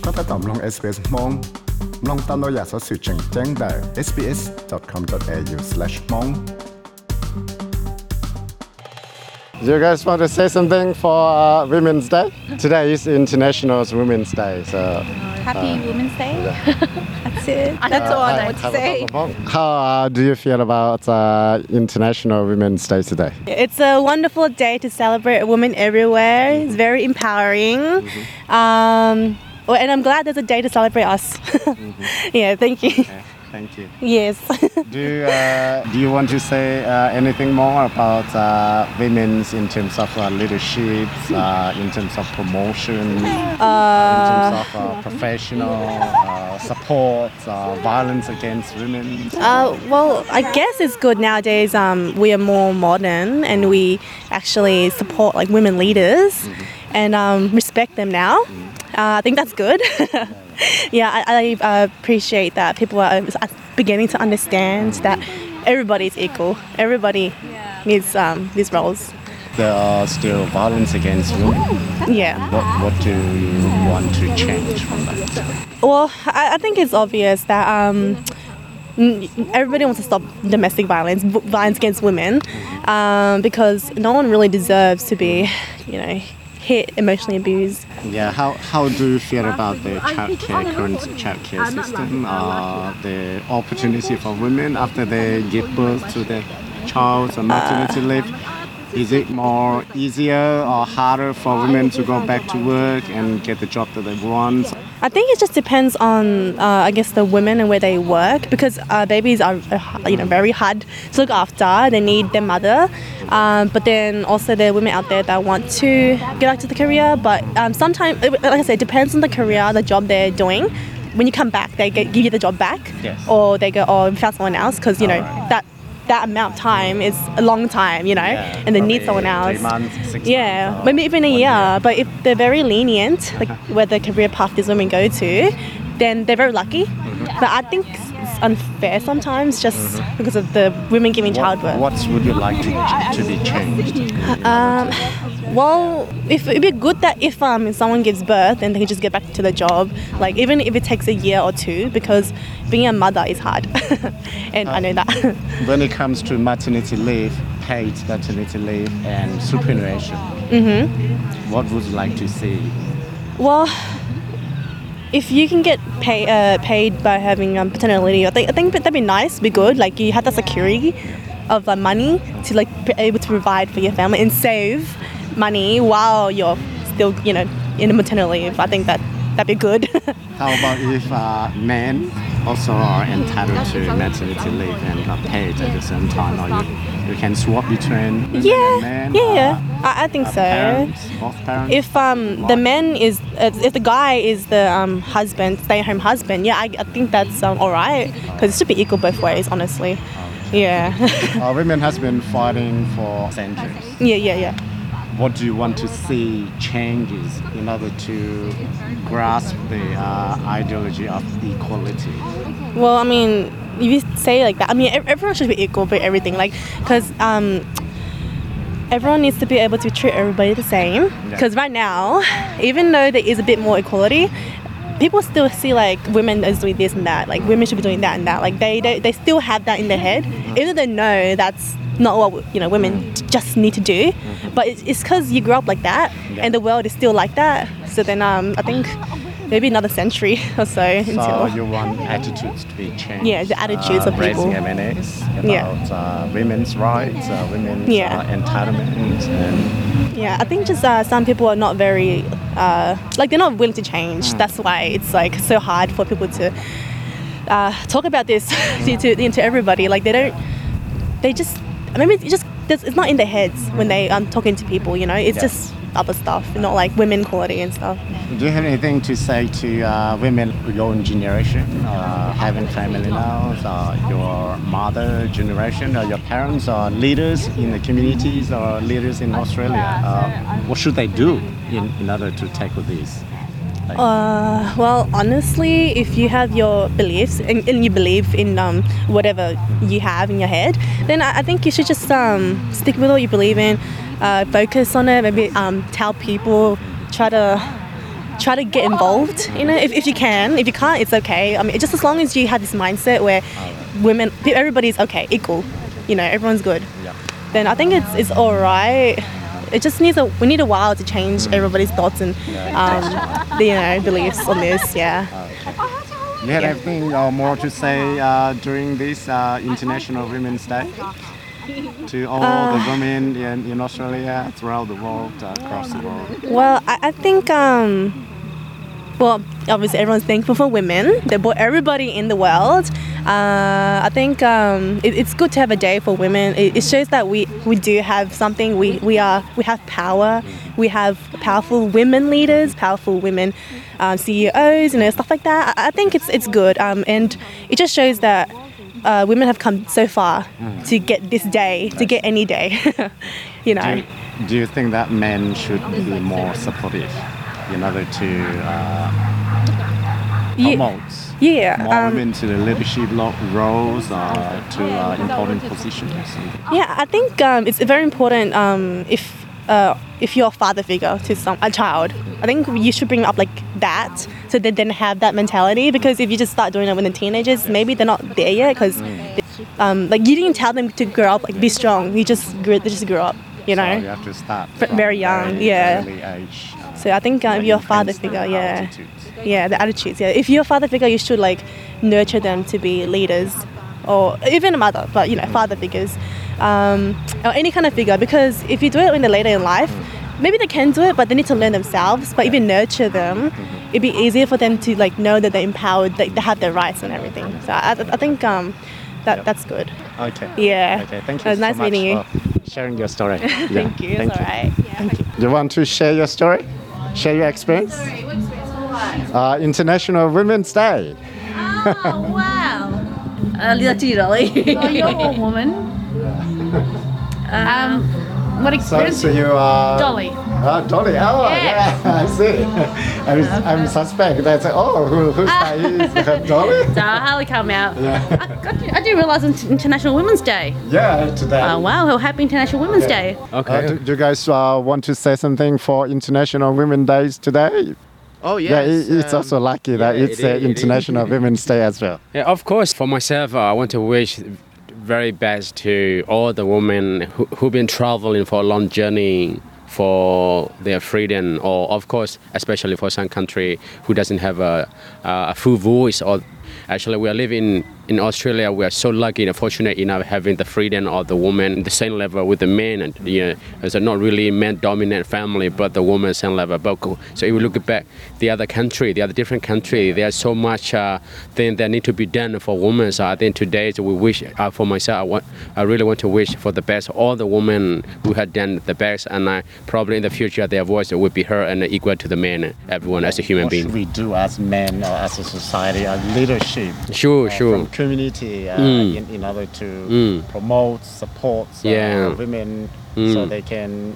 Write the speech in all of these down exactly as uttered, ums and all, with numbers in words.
ก็ไปตามลง เอส บี เอส มองลองตามเราอยากสอสื่อแจ้งแจ้งได้ เอส บี เอส ดอท คอม ดอท เอ ยู สแลช มอง You guys want to say something for uh, Women's Day? Today is International Women's Day, so Happy uh, Women's Day. yeah. That's it. That's all I would say. How uh, do you feel about uh, International Women's Day today? It's a wonderful day to celebrate women everywhere. It's very empowering. Mm-hmm. Um, well, and I'm glad there's a day to celebrate us. Mm-hmm. Yeah, thank you. Okay, thank you. Yes. Do you, uh, do you want to say uh, anything more about uh, women's in terms of uh, leadership, uh, in terms of promotion, uh, in terms of uh, professional uh, support, uh, violence against women? Uh, well, I guess it's good nowadays. Um, we are more modern and we actually support like women leaders mm-hmm. and um, respect them now. Mm-hmm. Uh, I think that's good. Yeah, I, I uh, appreciate that people are beginning to understand that everybody is equal. Everybody yeah. needs um, these roles. There are still violence against women. Yeah. What, what do you want to change from that? Well, I, I think it's obvious that um, everybody wants to stop domestic violence, violence against women, um, because no one really deserves to be, you know, hit, emotionally abused. Yeah, how, how do you feel about the childcare, current childcare system, uh, the opportunity for women after they give birth to their child or maternity leave? Is it more easier or harder for women to go back to work and get the job that they want? I think it just depends on, uh, I guess, the women and where they work, because uh, babies are, uh, you know, very hard to look after. They need their mother, um, but then also there are women out there that want to get back to the career. But um, sometimes, like I said, it depends on the career, the job they're doing. When you come back, they get, give you the job back, yes. or they go, "Oh, we found someone else," because you know right. that. that amount of time is a long time, you know, yeah, and they need someone else. Three months, six yeah, months, maybe even a year. year. But if they're very lenient, like where the career path these women go to, then they're very lucky. Mm-hmm. But I think it's unfair sometimes, just mm-hmm. because of the women giving what, childbirth. What would you like to, to be changed? Um, well, if it'd be good that if um someone gives birth, then they can just get back to the job, like even if it takes a year or two, because being a mother is hard, and uh, I know that. When it comes to maternity leave, paid maternity leave, and superannuation, mm-hmm. what would you like to see? Well, if you can get pay, uh, paid by having um, paternity leave, I think I think that'd be nice, be good. Like you have that security of uh, money to like be able to provide for your family and save money while you're still, you know, in a maternity leave. I think that that'd be good. How about if uh, men also are entitled to maternity leave and are paid at the same time, or you, you can swap between women yeah, and men? Yeah, uh, yeah, I, I think uh, so. Parents, both parents. If um the man is, uh, if the guy is the um husband, stay-at-home husband, yeah, I, I think that's um alright, because it should be equal both ways, honestly. Yeah. uh, women has been fighting for centuries. Yeah, yeah, yeah. What do you want to see changes in order to grasp the uh, ideology of equality? Well, I mean, if you say like that, I mean, everyone should be equal for everything, like, because um, everyone needs to be able to treat everybody the same. Because yeah. right now, even though there is a bit more equality, people still see like women as doing this and that, like women should be doing that and that. Like they they, they still have that in their head, even though they know that's not what, you know, women just need to do. Mm-hmm. But it's because you grew up like that, yeah. and the world is still like that. So then um, I think maybe another century or so. So until you want attitudes to be changed? Yeah, the attitudes uh, of people. Raising awareness about yeah. uh, women's rights, uh, women's yeah. uh, entitlement. And yeah, I think just uh, some people are not very, uh, like they're not willing to change. Mm. That's why it's like so hard for people to uh, talk about this to, to, to everybody. Like they don't, they just, maybe it's just, it's not in their heads when they um talking to people, you know, it's yeah. just other stuff, not like women equality and stuff. Do you have anything to say to uh, women your own generation, uh, having family now, uh, your mother generation, or your parents, or leaders in the communities, or leaders in Australia? Uh, what should they do in, in order to tackle this? Like, uh, well, honestly, if you have your beliefs and, and you believe in um, whatever you have in your head, then I, I think you should just um, stick with what you believe in, uh, focus on it, maybe um, tell people, try to try to get involved in it if, if you can. If you can't, it's okay. I mean, just as long as you have this mindset where women, everybody's okay, equal, you know, everyone's good, Yeah. then I think it's it's all right. It just needs a we need a while to change everybody's thoughts and um, you know beliefs on this. Yeah. You had anything uh, more to say uh, during this uh, International Women's Day? To all the women in, in Australia, throughout the world, uh, across the world. Well, I, I think um, well, obviously everyone's thankful for women. They brought everybody in the world. Uh, I think um, it, it's good to have a day for women. It, it shows that we, we do have something. We we are we have power. We have powerful women leaders, powerful women um, C E Os, you know, stuff like that. I, I think it's it's good, um, and it just shows that uh, women have come so far to get this day, to get any day. you know. Do you, do you think that men should be more supportive in order to uh, Ye- promote Yeah. more um, women to the leadership lo- roles, uh, to uh, important positions or something? Yeah, I think um, it's very important um, if uh, if you're a father figure to some a child. I think you should bring up like that, so they then have that mentality. Because if you just start doing it when they're teenagers, maybe they're not there yet. Because um, like you didn't tell them to grow up, like be strong. You just grew, they just grew up, you know. So you have to start F- from very young, very yeah. early age. uh, So I think uh, if when you're a you father can figure, start yeah, attitudes. yeah, the attitudes, yeah. If you're a father figure, you should like nurture them to be leaders, or even a mother, but you know, father figures, um, or any kind of figure. Because if you do it when they're later in life, maybe they can do it, but they need to learn themselves. But if you nurture them, it'd be easier for them to like know that they're empowered, that they have their rights and everything. So I, I think um, that that's good. Okay. Yeah. Okay. Thank It you was so nice much meeting you. for sharing your story. Yeah, Thank you. It's all right. Thank you. You want to share your story? Share your experience? Uh, International Women's Day. Oh, wow. A little too early. Oh, you're a woman. Um, what So, experience? so you are Dolly. Uh, Dolly. Oh, Yes. yeah. I see. I was, I'm suspect. That's oh, who, who's that? Is Dolly? So Harley come out. Yeah. I, got you, I didn't realise it's International Women's Day. Yeah, today. Oh wow, well, happy International Women's Day. Okay. Uh, do, do you guys uh, want to say something for International Women's Days today? Oh yes. Yeah, it, it's um, also lucky that yeah, it's it uh, is, it International is. Women's Day as well. Yeah, of course. For myself, uh, I want to wish very best to all the women who, who've been traveling for a long journey for their freedom, or of course, especially for some country who doesn't have a, a full voice. Or actually, we are living in Australia. We are so lucky and fortunate enough having the freedom of the woman the same level with the men, and you know, it's a not really man-dominant family, but the woman same level. But so if we look back the other country, the other different country, there's so much uh, thing that need to be done for women. So I think today, so we wish uh, for myself, I want, I really want to wish for the best all the women who had done the best, and I probably in the future their voice will be heard and equal to the men, everyone as a human What should being. we do as men or as a society, as leadership? Sure, uh, sure. From community uh, Mm. in, in order to Mm. promote, support uh, Yeah. women so Mm. they can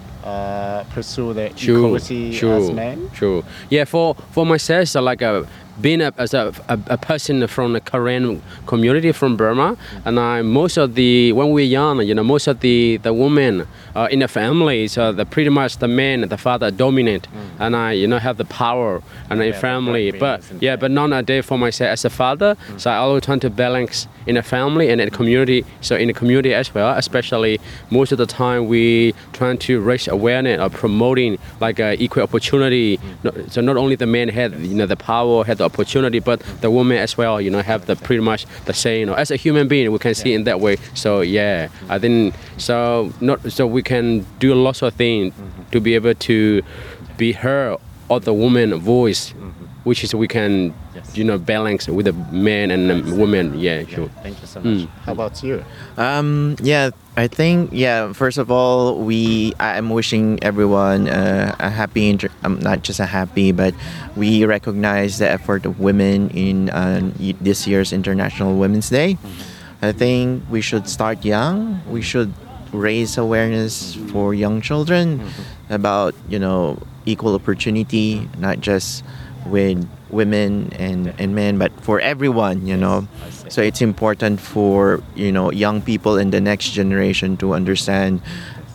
uh, pursue their Sure, equality sure, as men. Sure. Yeah, for for myself, so like a being a, as a, a, a person from the Korean community from Burma, and I most of the when we're young, you know, most of the the women uh, in the family, so the pretty much the men, the father dominant, and I you know have the power and Yeah, in the family. But breadwinners and yeah, but nowadays for myself as a father, so I always try to balance in the family and in the community. So in the community as well, especially most of the time we trying to raise awareness of promoting like uh, equal opportunity. No- So not only the men had you know the power, had the opportunity, but the women as well, you know, have the pretty much the same. You know, as a human being, we can see in that way. So yeah, I think so. Not so we can do lots of things to be able to be heard of the woman voice, which is we can you know balance with the men and the women. Yeah, sure. Thank you so much. Mm. How about you? Um, yeah, I think, yeah, first of all, we, I'm wishing everyone uh, a happy, inter- um, not just a happy, but we recognize the effort of women in uh, y- this year's International Women's Day. I think we should start young. We should raise awareness for young children about, you know, equal opportunity, not just with women and, and men, but for everyone, you know. So it's important for, you know, young people in the next generation to understand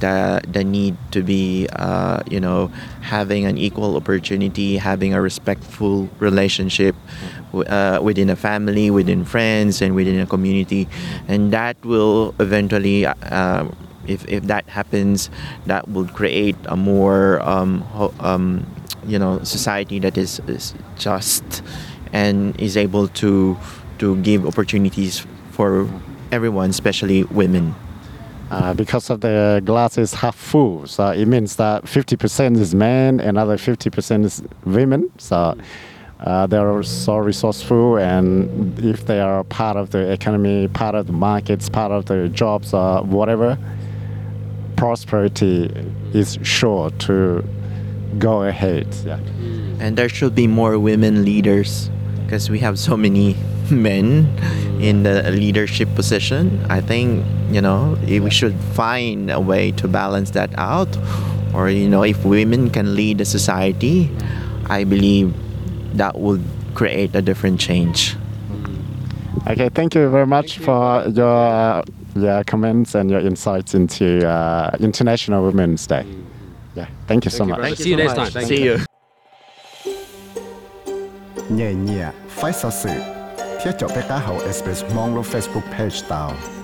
the the need to be uh, you know having an equal opportunity, having a respectful relationship uh, within a family, within friends, and within a community, and that will eventually. Uh, If, if that happens, that will create a more um, ho- um, you know society that is, is just and is able to to give opportunities for everyone, especially women. Uh, because of the glass is half full, so it means that fifty percent is men, another fifty percent is women. So uh, they are so resourceful, and if they are part of the economy, part of the markets, part of the jobs, or whatever, prosperity is sure to go ahead. Yeah. And there should be more women leaders because we have so many men in the leadership position. I think, you know, we should find a way to balance that out. Or, you know, if women can lead the society, I believe that would create a different change. Okay, thank you very much for your uh, your comments and your insights into uh, International Women's Day. Yeah, thank you so much. Thank you. See you next time. Thank See you. nhẹ nhẹ phải sợ sự thiết cho bé cá hậu Express mong lo Facebook page tao